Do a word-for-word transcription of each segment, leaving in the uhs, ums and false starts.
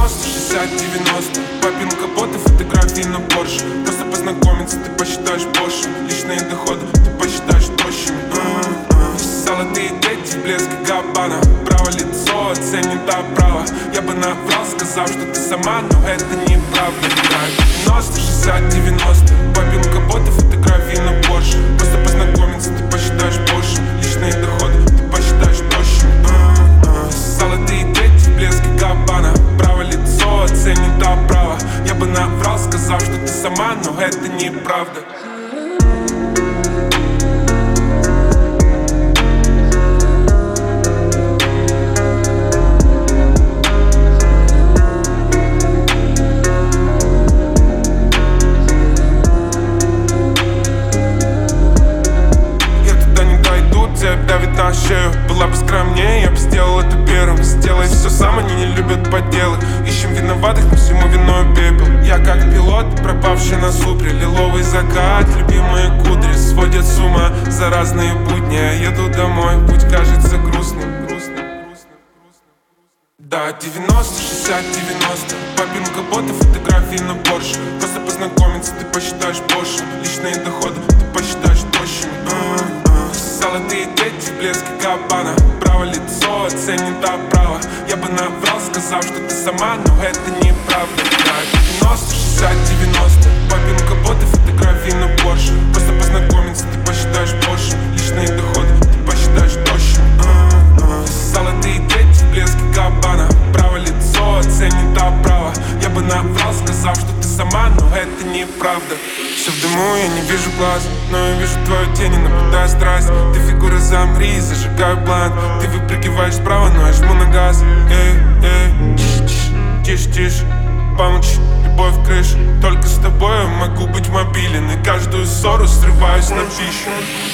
девяносто, шестьдесят, девяносто. Папин капот и фотографии на Порше. Просто познакомиться, ты посчитаешь больше. Личные доходы, ты посчитаешь тощими. Золотые дети, блеск Габбана. Право лицо оценит оправа. Я бы наврал, сказав, что ты сама, но это неправда. девяносто, шестьдесят, девяносто. Папин капот и фотографии на Порше. Просто познакомиться, ты посчитаешь больше. Личные доходы, ты посчитаешь тощими. Золотые дети, блеск Габбана. Право лицо оценит оправа. Я бы наврал, сказав, что ты сама, но это неправда. Давит на шею, была бы скромнее, я бы сделал это первым. Сделай все сам, они не любят подделы. Ищем виноватых, но всему виной пепел. Я как пилот, пропавший на супре. Лиловый закат, любимые кудри сводят с ума за разные будни. Я еду домой, путь кажется грустным, грустным, грустным, грустным. Да, девяносто, шестьдесят, девяносто. Папин капот и фотографии на Порше. Просто познакомиться, ты посчитаешь больше. Личные доходы, ты посчитаешь тощими. Золотые дети, блеск Габбана. Право лицо оценит оправа. Я бы наврал, сказав, что ты сама, но это неправда. девяносто, шестьдесят, девяносто. Папин капот и фотографии на Порше. Просто познакомиться, ты посчитаешь больше. Личные доходы, ты посчитаешь тощими. Золотые дети, блеск Габбана. Право лицо оценит оправа. Я бы наврал, сказав, что ты сама, но это неправда. Все в дыму, я не вижу глаз, но я вижу твою тень и наблюдаю страсть. Ты фигура, замри, зажигаю блант. Ты выпрыгиваешь справа, но я жму на газ. Эй, эй, тише, тише, помолчи, любовь крыша. Только с тобой я могу быть мобилен. И каждую ссору срываюсь на пищу.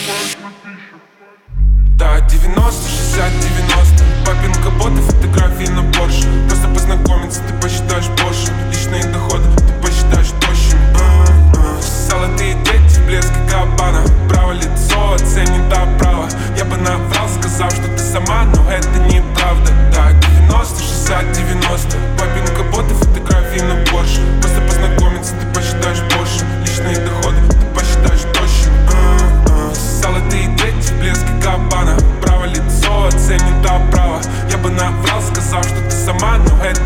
Да, девяносто, шестьдесят, девяносто. Папин капот и фотографии на Порше. Просто познакомиться, ты посчитаешь больше. Личные доходы, ты посчитаешь тощими. Золотые дети, блеск Габбана. Право лицо оценит оправа. Я бы наврал, сказав, что ты сама, но это неправда. Да, девяносто, шестьдесят, девяносто. Папин капот и фотографии на Порше. Просто познакомиться, ты посчитаешь больше. Личные доходы, ты посчитаешь тощими. Золотые дети, блеск Габбана. Право лицо оценит оправа. Я бы наврал, сказав, что ты сама, но это